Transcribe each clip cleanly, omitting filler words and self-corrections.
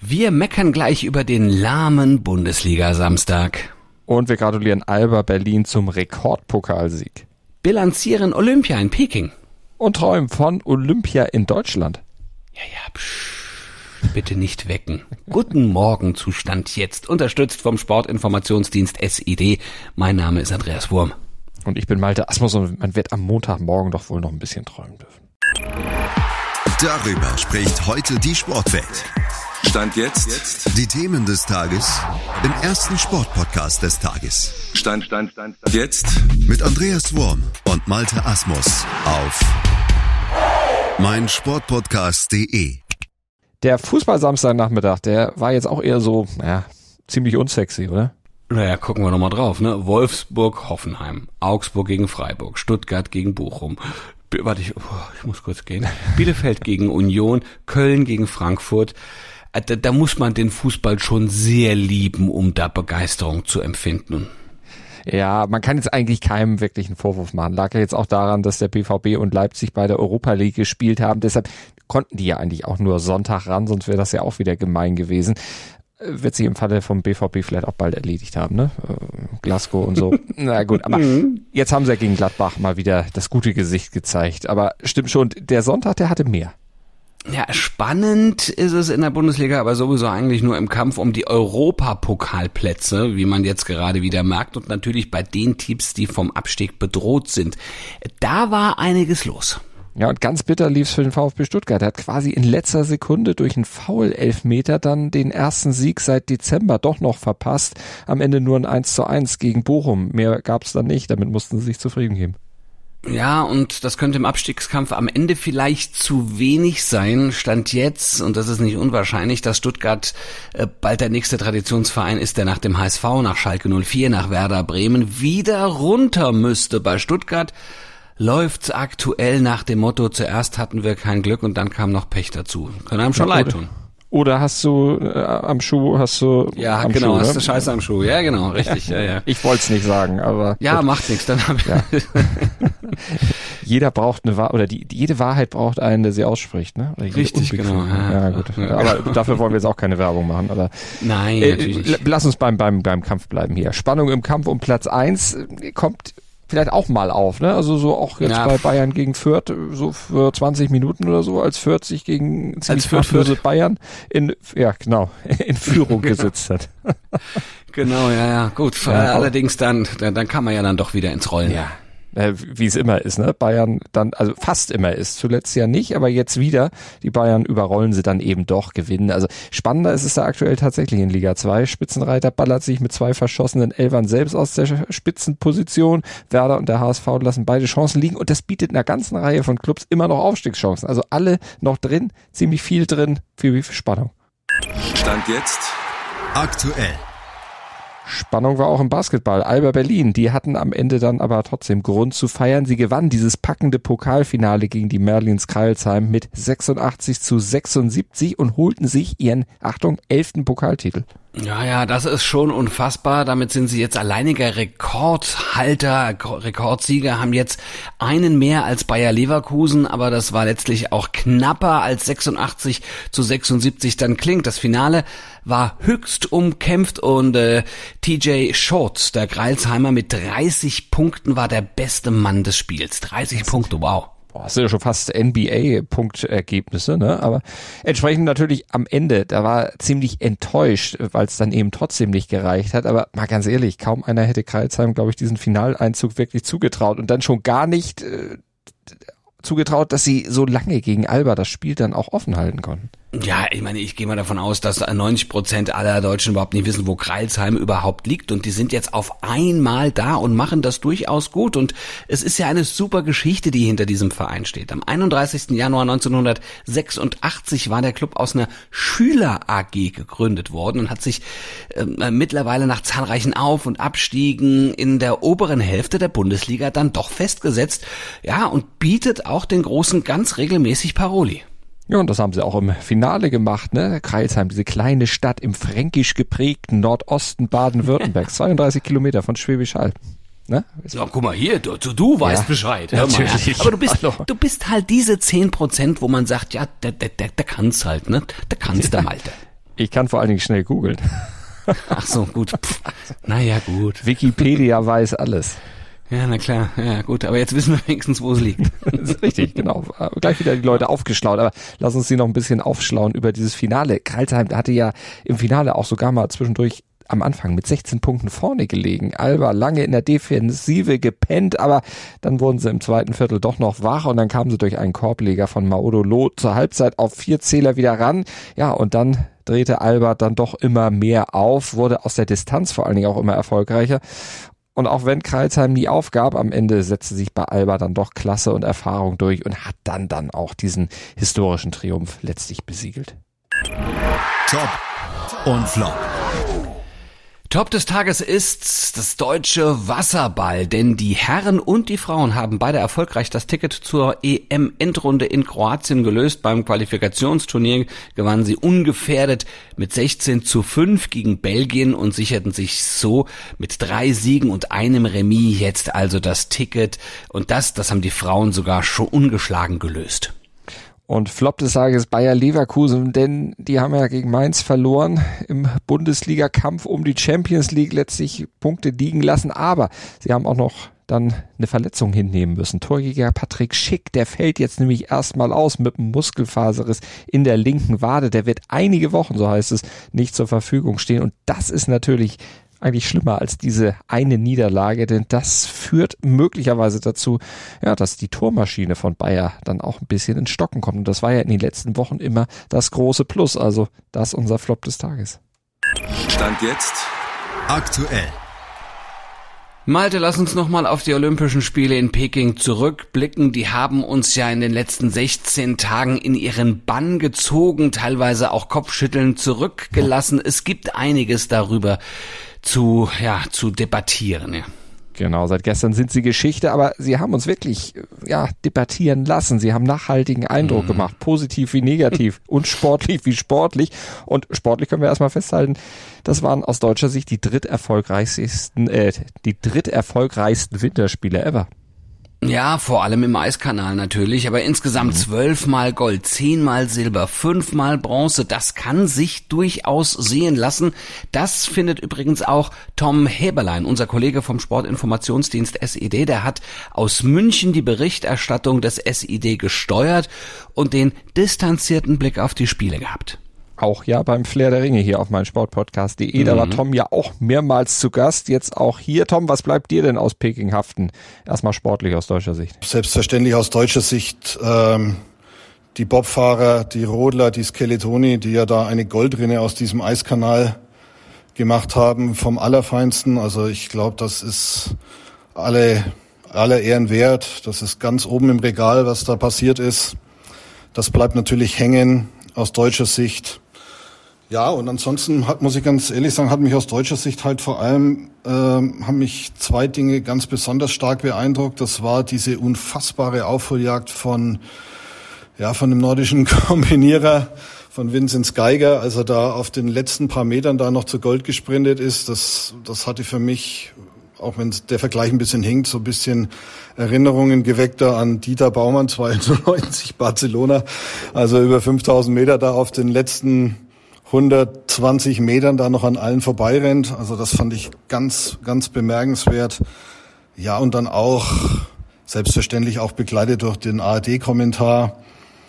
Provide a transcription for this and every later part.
Wir meckern gleich über den lahmen Bundesliga-Samstag. Und wir gratulieren Alba Berlin zum Rekordpokalsieg. Bilanzieren Olympia in Peking. Und träumen von Olympia in Deutschland. Ja, bitte nicht wecken. Guten Morgen, Zustand jetzt. Unterstützt vom Sportinformationsdienst SID. Mein Name ist Andreas Wurm. Und ich bin Malte Asmus und man wird am Montagmorgen doch wohl noch ein bisschen träumen dürfen. Darüber spricht heute die Sportwelt. Stand jetzt. Die Themen des Tages im ersten Sportpodcast des Tages. Stand jetzt. Mit Andreas Wurm und Malte Asmus auf meinsportpodcast.de. Der Fußball-Samstagnachmittag, der war jetzt auch eher so, ziemlich unsexy, oder? Naja, gucken wir nochmal drauf, ne? Wolfsburg, Hoffenheim, Augsburg gegen Freiburg, Stuttgart gegen Bochum. Ich muss kurz gehen. Bielefeld gegen Union, Köln gegen Frankfurt. Da muss man den Fußball schon sehr lieben, um da Begeisterung zu empfinden. Ja, man kann jetzt eigentlich keinem wirklichen Vorwurf machen. Lag ja jetzt auch daran, dass der BVB und Leipzig bei der Europa League gespielt haben. Deshalb konnten die ja eigentlich auch nur Sonntag ran, sonst wäre das ja auch wieder gemein gewesen. Wird sich im Falle vom BVB vielleicht auch bald erledigt haben, ne? Glasgow und so. Na gut, aber jetzt haben sie ja gegen Gladbach mal wieder das gute Gesicht gezeigt. Aber stimmt schon, der Sonntag, der hatte mehr. Ja, spannend ist es in der Bundesliga, aber sowieso eigentlich nur im Kampf um die Europapokalplätze, wie man jetzt gerade wieder merkt, und natürlich bei den Teams, die vom Abstieg bedroht sind. Da war einiges los. Ja, und ganz bitter lief's für den VfB Stuttgart. Er hat quasi in letzter Sekunde durch einen Foul-Elfmeter dann den ersten Sieg seit Dezember doch noch verpasst. Am Ende nur ein 1:1 gegen Bochum. Mehr gab's dann nicht, damit mussten sie sich zufrieden geben. Ja, und das könnte im Abstiegskampf am Ende vielleicht zu wenig sein. Stand jetzt, und das ist nicht unwahrscheinlich, dass Stuttgart bald der nächste Traditionsverein ist, der nach dem HSV, nach Schalke 04, nach Werder Bremen wieder runter müsste. Bei Stuttgart läuft's aktuell nach dem Motto, zuerst hatten wir kein Glück und dann kam noch Pech dazu. Kann einem schon leid tun. Oder hast du am Schuh, Ja, am genau, Schuh, hast ne? du Scheiße am Schuh. Ja, genau, richtig. Ja. Ich wollte es nicht sagen, aber... Ja, gut. macht nichts. Dann hab ich Jeder braucht eine Wahrheit, oder jede Wahrheit braucht einen, der sie ausspricht, ne? Oder richtig, genau. Ja, gut. Aber dafür wollen wir jetzt auch keine Werbung machen, aber... Nein, natürlich nicht. Lass uns beim Kampf bleiben hier. Spannung im Kampf um Platz 1 kommt vielleicht auch mal auf, ne? Also so auch jetzt bei Bayern gegen Fürth, so für 20 Minuten oder so, als Fürth sich gegen ziemlich kraftlose Bayern in Führung gesetzt hat. Genau, ja, gut. Allerdings dann kann man ja dann doch wieder ins Rollen. Ja. Wie es immer ist, ne? Bayern dann, also fast immer ist, zuletzt ja nicht, aber jetzt wieder, die Bayern überrollen sie dann eben doch, gewinnen. Also spannender ist es da aktuell tatsächlich in Liga 2. Spitzenreiter ballert sich mit 2 verschossenen Elfern selbst aus der Spitzenposition. Werder und der HSV lassen beide Chancen liegen und das bietet einer ganzen Reihe von Clubs immer noch Aufstiegschancen. Also alle noch drin, ziemlich viel drin, viel Spannung. Stand jetzt aktuell. Spannung war auch im Basketball. Alba Berlin, die hatten am Ende dann aber trotzdem Grund zu feiern. Sie gewannen dieses packende Pokalfinale gegen die Merlins Crailsheim mit 86:76 und holten sich ihren, 11. Pokaltitel. Ja, das ist schon unfassbar. Damit sind sie jetzt alleiniger Rekordhalter, Rekordsieger, haben jetzt einen mehr als Bayer Leverkusen, aber das war letztlich auch knapper als 86:76 dann klingt. Das Finale war höchst umkämpft und TJ Shorts, der Crailsheimer mit 30 Punkten, war der beste Mann des Spiels. 30 Punkte, wow. Das sind ja schon fast NBA-Punktergebnisse, ne? Aber entsprechend natürlich am Ende, da war ziemlich enttäuscht, weil es dann eben trotzdem nicht gereicht hat. Aber mal ganz ehrlich, kaum einer hätte Crailsheim, glaube ich, diesen Finaleinzug wirklich zugetraut und dann schon gar nicht zugetraut, dass sie so lange gegen Alba das Spiel dann auch offen halten konnten. Ja, ich meine, ich gehe mal davon aus, dass 90% aller Deutschen überhaupt nicht wissen, wo Crailsheim überhaupt liegt und die sind jetzt auf einmal da und machen das durchaus gut und es ist ja eine super Geschichte, die hinter diesem Verein steht. Am 31. Januar 1986 war der Club aus einer Schüler-AG gegründet worden und hat sich mittlerweile nach zahlreichen Auf- und Abstiegen in der oberen Hälfte der Bundesliga dann doch festgesetzt, ja, und bietet auch den Großen ganz regelmäßig Paroli. Ja, und das haben sie auch im Finale gemacht, ne? Crailsheim, diese kleine Stadt im fränkisch geprägten Nordosten Baden-Württembergs, 32 Kilometer von Schwäbisch Hall. Ne? Ja, guck mal hier, du weißt Bescheid. Natürlich. Aber du bist halt diese 10%, wo man sagt, ja, der kann's halt, ne? Der kann's, der Malte. Ich kann vor allen Dingen schnell googeln. Ach so, gut. Naja, gut. Wikipedia weiß alles. Ja, na klar. Ja, gut. Aber jetzt wissen wir wenigstens, wo es liegt. Das ist richtig, genau. Gleich wieder die Leute aufgeschlaut. Aber lass uns sie noch ein bisschen aufschlauen über dieses Finale. Crailsheim hatte ja im Finale auch sogar mal zwischendurch am Anfang mit 16 Punkten vorne gelegen. Alba lange in der Defensive gepennt, aber dann wurden sie im zweiten Viertel doch noch wach und dann kamen sie durch einen Korbleger von Maudolo zur Halbzeit auf 4 Zähler wieder ran. Ja, und dann drehte Alba dann doch immer mehr auf, wurde aus der Distanz vor allen Dingen auch immer erfolgreicher. Und auch wenn Crailsheim nie aufgab, am Ende setzte sich bei Alba dann doch Klasse und Erfahrung durch und hat dann auch diesen historischen Triumph letztlich besiegelt. Top und Flop. Top des Tages ist das deutsche Wasserball, denn die Herren und die Frauen haben beide erfolgreich das Ticket zur EM-Endrunde in Kroatien gelöst. Beim Qualifikationsturnier gewannen sie ungefährdet mit 16:5 gegen Belgien und sicherten sich so mit 3 Siegen und einem Remis jetzt also das Ticket. Und das haben die Frauen sogar schon ungeschlagen gelöst. Und Flop des Tages Bayer Leverkusen, denn die haben ja gegen Mainz verloren im Bundesliga-Kampf um die Champions League, letztlich Punkte liegen lassen, aber sie haben auch noch dann eine Verletzung hinnehmen müssen. Torjäger Patrick Schick, der fällt jetzt nämlich erstmal aus mit einem Muskelfaserriss in der linken Wade. Der wird einige Wochen, so heißt es, nicht zur Verfügung stehen und das ist natürlich eigentlich schlimmer als diese eine Niederlage, denn das führt möglicherweise dazu, ja, dass die Tormaschine von Bayer dann auch ein bisschen ins Stocken kommt. Und das war ja in den letzten Wochen immer das große Plus. Also das ist unser Flop des Tages. Stand jetzt aktuell. Malte, lass uns nochmal auf die Olympischen Spiele in Peking zurückblicken. Die haben uns ja in den letzten 16 Tagen in ihren Bann gezogen, teilweise auch Kopfschütteln zurückgelassen. Es gibt einiges darüber zu debattieren, ja. Genau, seit gestern sind sie Geschichte, aber sie haben uns wirklich debattieren lassen. Sie haben nachhaltigen Eindruck gemacht, positiv wie negativ und sportlich wie sportlich. Und sportlich können wir erstmal festhalten, das waren aus deutscher Sicht die dritterfolgreichsten Winterspiele ever. Ja, vor allem im Eiskanal natürlich, aber insgesamt 12 Mal Gold, 10 Mal Silber, 5 Mal Bronze, das kann sich durchaus sehen lassen. Das findet übrigens auch Tom Heberlein, unser Kollege vom Sportinformationsdienst SID, der hat aus München die Berichterstattung des SID gesteuert und den distanzierten Blick auf die Spiele gehabt. Auch ja beim Flair der Ringe hier auf meinsportpodcast.de. Da war Tom ja auch mehrmals zu Gast, jetzt auch hier. Tom, was bleibt dir denn aus Peking haften? Erstmal sportlich aus deutscher Sicht. Selbstverständlich aus deutscher Sicht die Bobfahrer, die Rodler, die Skeletoni, die ja da eine Goldrinne aus diesem Eiskanal gemacht haben, vom Allerfeinsten. Also ich glaube, das ist aller Ehren wert. Das ist ganz oben im Regal, was da passiert ist. Das bleibt natürlich hängen aus deutscher Sicht. Ja, und ansonsten muss ich ganz ehrlich sagen, hat mich aus deutscher Sicht halt vor allem, haben mich 2 Dinge ganz besonders stark beeindruckt. Das war diese unfassbare Aufholjagd von dem nordischen Kombinierer, von Vinzenz Geiger, als er da auf den letzten paar Metern da noch zu Gold gesprintet ist. Das hatte für mich, auch wenn der Vergleich ein bisschen hinkt, so ein bisschen Erinnerungen geweckt da an Dieter Baumann 92 Barcelona. Also über 5000 Meter da auf den letzten 120 Metern da noch an allen vorbeirennt. Also das fand ich ganz, ganz bemerkenswert. Ja, und dann auch selbstverständlich auch begleitet durch den ARD-Kommentar.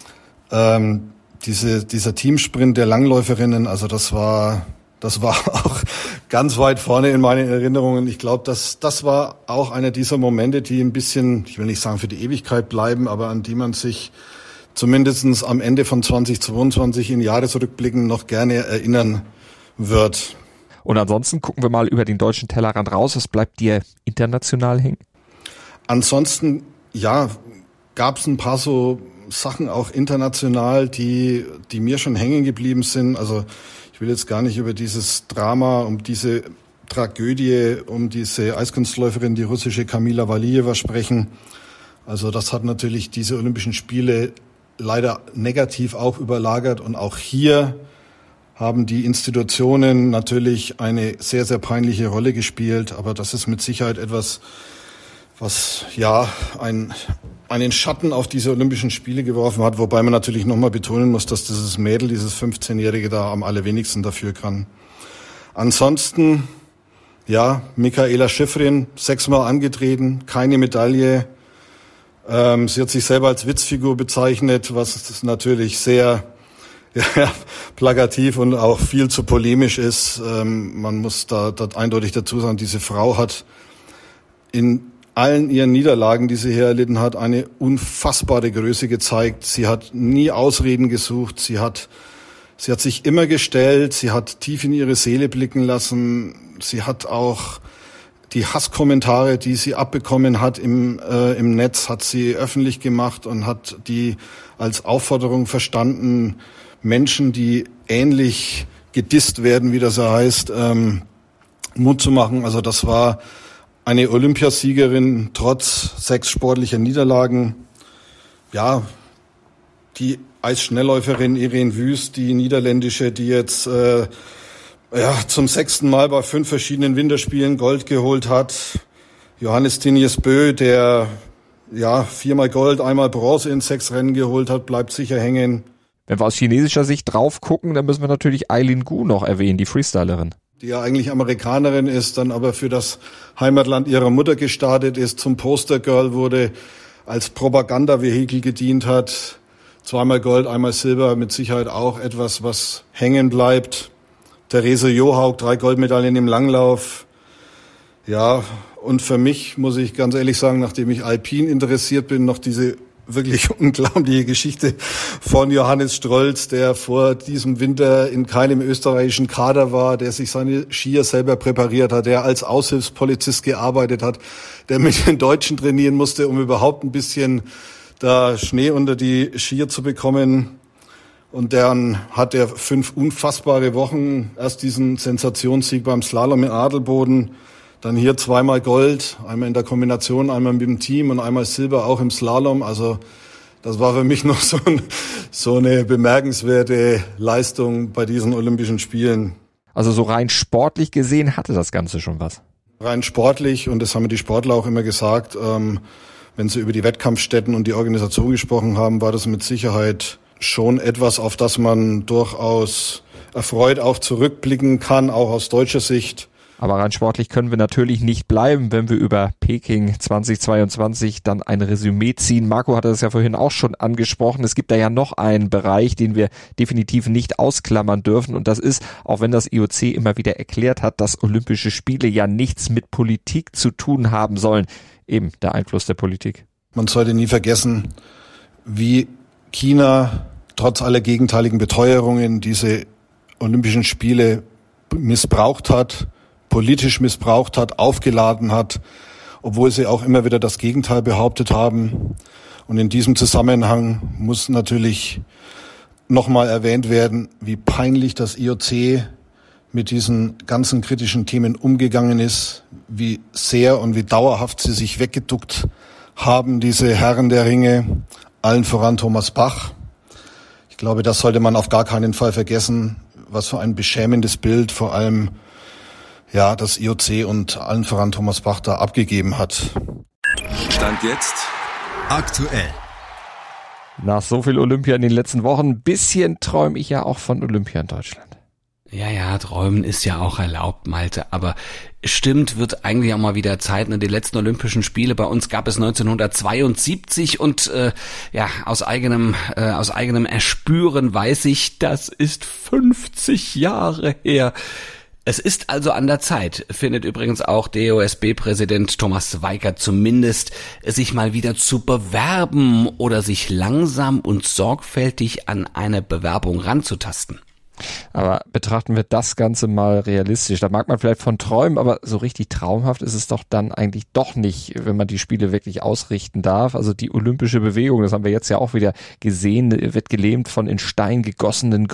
Dieser Teamsprint der Langläuferinnen, also das war auch ganz weit vorne in meinen Erinnerungen. Ich glaube, das war auch einer dieser Momente, die ein bisschen, ich will nicht sagen für die Ewigkeit bleiben, aber an die man sich zumindest am Ende von 2022 in Jahresrückblicken noch gerne erinnern wird. Und ansonsten gucken wir mal über den deutschen Tellerrand raus. Was bleibt dir international hängen? Ansonsten, ja, gab es ein paar so Sachen auch international, die mir schon hängen geblieben sind. Also ich will jetzt gar nicht über dieses Drama, um diese Tragödie, um diese Eiskunstläuferin, die russische Kamila Valieva sprechen. Also das hat natürlich diese Olympischen Spiele leider negativ auch überlagert. Und auch hier haben die Institutionen natürlich eine sehr, sehr peinliche Rolle gespielt. Aber das ist mit Sicherheit etwas, was ja einen Schatten auf diese Olympischen Spiele geworfen hat, wobei man natürlich nochmal betonen muss, dass dieses Mädel, dieses 15-Jährige da am allerwenigsten dafür kann. Ansonsten, ja, Mikaela Shiffrin, 6-mal angetreten, keine Medaille. Sie hat sich selber als Witzfigur bezeichnet, was natürlich sehr plakativ und auch viel zu polemisch ist. Man muss da eindeutig dazu sagen, diese Frau hat in allen ihren Niederlagen, die sie hier erlitten hat, eine unfassbare Größe gezeigt. Sie hat nie Ausreden gesucht. Sie hat sich immer gestellt. Sie hat tief in ihre Seele blicken lassen. Sie hat auch die Hasskommentare, die sie abbekommen hat im Netz, hat sie öffentlich gemacht und hat die als Aufforderung verstanden, Menschen, die ähnlich gedisst werden, wie das ja heißt, Mut zu machen. Also das war eine Olympiasiegerin trotz 6 sportlicher Niederlagen. Ja, die Eisschnellläuferin Irene Wüst, die niederländische, die jetzt zum 6. Mal bei 5 verschiedenen Winterspielen Gold geholt hat. Johannes Tinius Bö, der 4-mal Gold, 1-mal Bronze in 6 Rennen geholt hat, bleibt sicher hängen. Wenn wir aus chinesischer Sicht drauf gucken, dann müssen wir natürlich Eileen Gu noch erwähnen, die Freestylerin. Die ja eigentlich Amerikanerin ist, dann aber für das Heimatland ihrer Mutter gestartet ist, zum Postergirl wurde, als Propagandavehikel gedient hat. 2-mal Gold, 1-mal Silber, mit Sicherheit auch etwas, was hängen bleibt. Therese Johaug, 3 Goldmedaillen im Langlauf. Ja, und für mich, muss ich ganz ehrlich sagen, nachdem ich Alpin interessiert bin, noch diese wirklich unglaubliche Geschichte von Johannes Strolz, der vor diesem Winter in keinem österreichischen Kader war, der sich seine Skier selber präpariert hat, der als Aushilfspolizist gearbeitet hat, der mit den Deutschen trainieren musste, um überhaupt ein bisschen da Schnee unter die Skier zu bekommen. Und dann hat er 5 unfassbare Wochen, erst diesen Sensationssieg beim Slalom in Adelboden, dann hier 2-mal Gold, einmal in der Kombination, einmal mit dem Team und einmal Silber auch im Slalom. Also das war für mich noch so eine bemerkenswerte Leistung bei diesen Olympischen Spielen. Also so rein sportlich gesehen hatte das Ganze schon was. Rein sportlich, und das haben mir die Sportler auch immer gesagt, wenn sie über die Wettkampfstätten und die Organisation gesprochen haben, war das mit Sicherheit schon etwas, auf das man durchaus erfreut auch zurückblicken kann, auch aus deutscher Sicht. Aber rein sportlich können wir natürlich nicht bleiben, wenn wir über Peking 2022 dann ein Resümee ziehen. Marco hatte das ja vorhin auch schon angesprochen. Es gibt da ja noch einen Bereich, den wir definitiv nicht ausklammern dürfen. Und das ist, auch wenn das IOC immer wieder erklärt hat, dass Olympische Spiele ja nichts mit Politik zu tun haben sollen. Eben der Einfluss der Politik. Man sollte nie vergessen, wie China trotz aller gegenteiligen Beteuerungen diese Olympischen Spiele missbraucht hat, politisch missbraucht hat, aufgeladen hat, obwohl sie auch immer wieder das Gegenteil behauptet haben. Und in diesem Zusammenhang muss natürlich nochmal erwähnt werden, wie peinlich das IOC mit diesen ganzen kritischen Themen umgegangen ist, wie sehr und wie dauerhaft sie sich weggeduckt haben, diese Herren der Ringe, allen voran Thomas Bach. Ich glaube, das sollte man auf gar keinen Fall vergessen, was für ein beschämendes Bild vor allem das IOC und allen voran Thomas Bach da abgegeben hat. Stand jetzt aktuell. Nach so viel Olympia in den letzten Wochen, ein bisschen träume ich ja auch von Olympia in Deutschland. Ja, träumen ist ja auch erlaubt, Malte, aber stimmt, wird eigentlich auch mal wieder Zeit. Die letzten Olympischen Spiele bei uns gab es 1972 und aus eigenem Erspüren weiß ich, das ist 50 Jahre her. Es ist also an der Zeit, findet übrigens auch DOSB-Präsident Thomas Weikert zumindest, sich mal wieder zu bewerben oder sich langsam und sorgfältig an eine Bewerbung ranzutasten. Aber betrachten wir das Ganze mal realistisch. Da mag man vielleicht von träumen, aber so richtig traumhaft ist es doch dann eigentlich doch nicht, wenn man die Spiele wirklich ausrichten darf. Also die olympische Bewegung, das haben wir jetzt ja auch wieder gesehen, wird gelähmt von in Stein gegossenem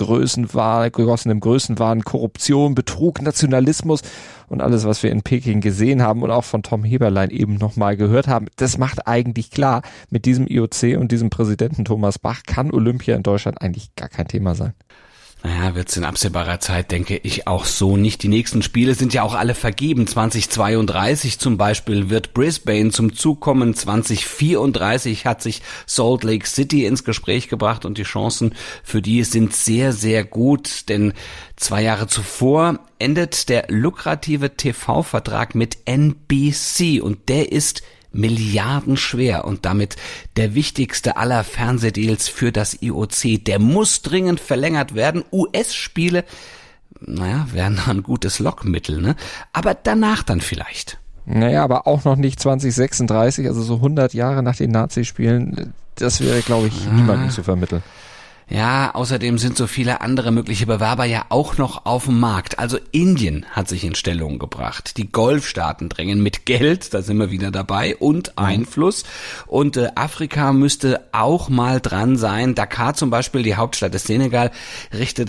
Größenwahn, Korruption, Betrug, Nationalismus und alles, was wir in Peking gesehen haben und auch von Tom Heberlein eben nochmal gehört haben. Das macht eigentlich klar, mit diesem IOC und diesem Präsidenten Thomas Bach kann Olympia in Deutschland eigentlich gar kein Thema sein. Naja, wird's in absehbarer Zeit, denke ich, auch so nicht. Die nächsten Spiele sind ja auch alle vergeben. 2032 zum Beispiel wird Brisbane zum Zug kommen. 2034 hat sich Salt Lake City ins Gespräch gebracht und die Chancen für die sind sehr, sehr gut, denn 2 Jahre zuvor endet der lukrative TV-Vertrag mit NBC und der ist milliardenschwer und damit der wichtigste aller Fernsehdeals für das IOC. Der muss dringend verlängert werden. US-Spiele, wären ein gutes Lockmittel, ne? Aber danach dann vielleicht. Naja, aber auch noch nicht 2036, also so 100 Jahre nach den Nazi-Spielen. Das wäre, glaube ich, niemandem zu vermitteln. Ja, außerdem sind so viele andere mögliche Bewerber ja auch noch auf dem Markt. Also Indien hat sich in Stellung gebracht. Die Golfstaaten drängen mit Geld, da sind wir wieder dabei, und Einfluss. Und Afrika müsste auch mal dran sein. Dakar zum Beispiel, die Hauptstadt des Senegal, richtet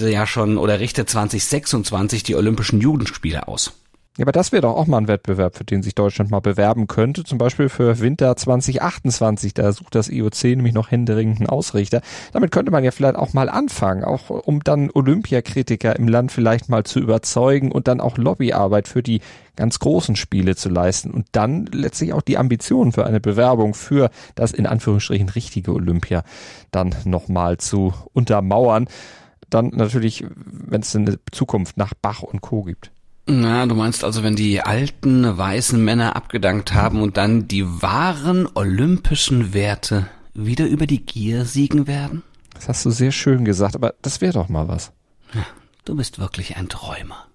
2026 die Olympischen Jugendspiele aus. Ja, aber das wäre doch auch mal ein Wettbewerb, für den sich Deutschland mal bewerben könnte. Zum Beispiel für Winter 2028. Da sucht das IOC nämlich noch händeringend einen Ausrichter. Damit könnte man ja vielleicht auch mal anfangen, auch um dann Olympiakritiker im Land vielleicht mal zu überzeugen und dann auch Lobbyarbeit für die ganz großen Spiele zu leisten und dann letztlich auch die Ambitionen für eine Bewerbung für das in Anführungsstrichen richtige Olympia dann nochmal zu untermauern. Dann natürlich, wenn es eine Zukunft nach Bach und Co. gibt. Na, du meinst also, wenn die alten weißen Männer abgedankt haben und dann die wahren olympischen Werte wieder über die Gier siegen werden? Das hast du sehr schön gesagt, aber das wäre doch mal was. Ja, du bist wirklich ein Träumer.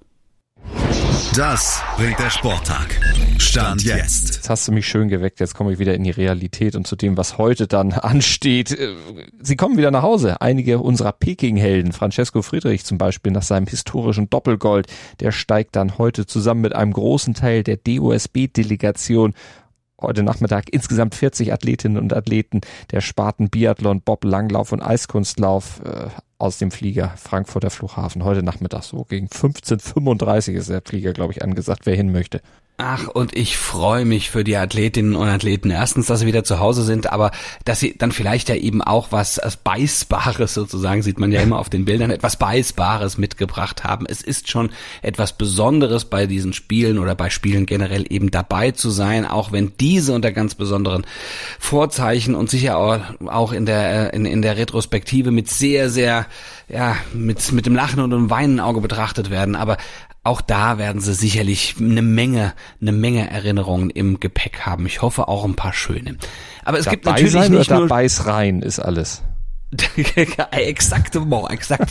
Das bringt der Sporttag. Stand jetzt. Jetzt hast du mich schön geweckt, jetzt komme ich wieder in die Realität und zu dem, was heute dann ansteht. Sie kommen wieder nach Hause. Einige unserer Peking-Helden, Francesco Friedrich zum Beispiel nach seinem historischen Doppelgold, der steigt dann heute zusammen mit einem großen Teil der DOSB-Delegation heute Nachmittag insgesamt 40 Athletinnen und Athleten der Sparten Biathlon, Bob, Langlauf und Eiskunstlauf aus dem Flieger Frankfurter Flughafen. Heute Nachmittag so gegen 15:35 ist der Flieger, glaube ich, angesagt, wer hin möchte. Ach, und ich freue mich für die Athletinnen und Athleten. Erstens, dass sie wieder zu Hause sind, aber dass sie dann vielleicht ja eben auch was Beißbares sozusagen, sieht man ja immer auf den Bildern, etwas Beißbares mitgebracht haben. Es ist schon etwas Besonderes bei diesen Spielen oder bei Spielen generell eben dabei zu sein, auch wenn diese unter ganz besonderen Vorzeichen und sicher auch in der Retrospektive mit sehr, sehr, mit dem Lachen und dem Weinen Auge betrachtet werden, aber auch da werden sie sicherlich eine Menge Erinnerungen im Gepäck haben. Ich hoffe auch ein paar schöne. Aber es gibt natürlich sein nicht nur beiß rein ist alles. Exactement.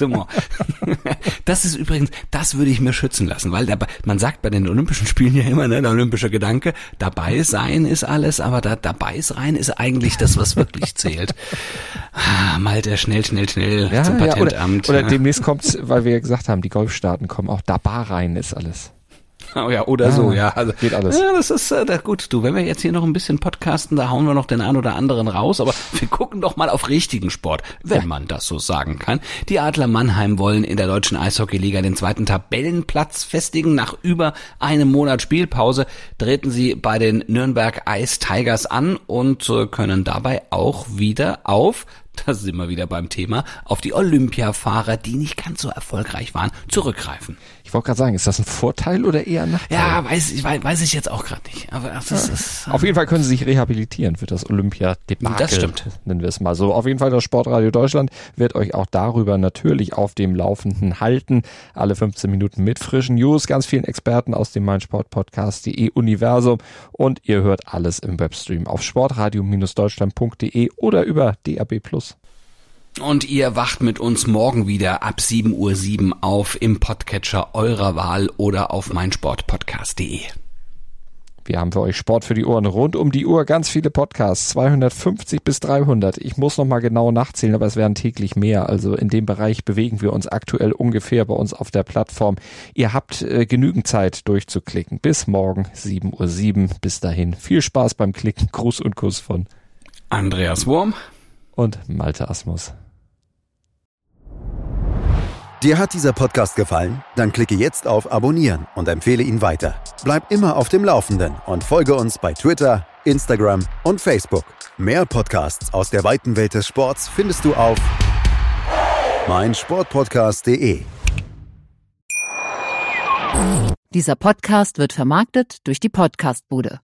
Das ist übrigens, das würde ich mir schützen lassen, weil man sagt bei den Olympischen Spielen ja immer, ne, der olympische Gedanke, dabei sein ist alles, aber dabei sein ist eigentlich das, was wirklich zählt. Malte, schnell zum Patentamt. Oder demnächst kommt's, weil wir ja gesagt haben, die Golfstaaten kommen auch dabei rein ist alles. Oh ja, oder so, ja. Also, geht alles. Ja, das ist gut. Du, wenn wir jetzt hier noch ein bisschen podcasten, da hauen wir noch den einen oder anderen raus, aber wir gucken doch mal auf richtigen Sport, wenn man das so sagen kann. Die Adler Mannheim wollen in der deutschen Eishockeyliga den 2. Tabellenplatz festigen. Nach über einem Monat Spielpause treten sie bei den Nürnberg Ice Tigers an und können dabei auch wieder da sind wir wieder beim Thema, auf die Olympiafahrer, die nicht ganz so erfolgreich waren, zurückgreifen. Ich wollte gerade sagen, ist das ein Vorteil oder eher ein Nachteil? Ja, weiß ich jetzt auch gerade nicht. Aber das ist, auf jeden Fall können sie sich rehabilitieren für das Olympiadebakel. Das stimmt. Nennen wir es mal so. Auf jeden Fall das Sportradio Deutschland wird euch auch darüber natürlich auf dem Laufenden halten. Alle 15 Minuten mit frischen News, ganz vielen Experten aus dem meinsportpodcast.de Universum und ihr hört alles im Webstream auf sportradio-deutschland.de oder über DAB+. Und ihr wacht mit uns morgen wieder ab 7:07 Uhr auf im Podcatcher eurer Wahl oder auf meinsportpodcast.de. Wir haben für euch Sport für die Ohren rund um die Uhr, ganz viele Podcasts, 250 bis 300. Ich muss nochmal genau nachzählen, aber es werden täglich mehr. Also in dem Bereich bewegen wir uns aktuell ungefähr bei uns auf der Plattform. Ihr habt genügend Zeit durchzuklicken. Bis morgen 7:07 Uhr. Bis dahin viel Spaß beim Klicken. Gruß und Kuss von Andreas Wurm und Malte Asmus. Dir hat dieser Podcast gefallen? Dann klicke jetzt auf Abonnieren und empfehle ihn weiter. Bleib immer auf dem Laufenden und folge uns bei Twitter, Instagram und Facebook. Mehr Podcasts aus der weiten Welt des Sports findest du auf meinsportpodcast.de. Dieser Podcast wird vermarktet durch die Podcastbude.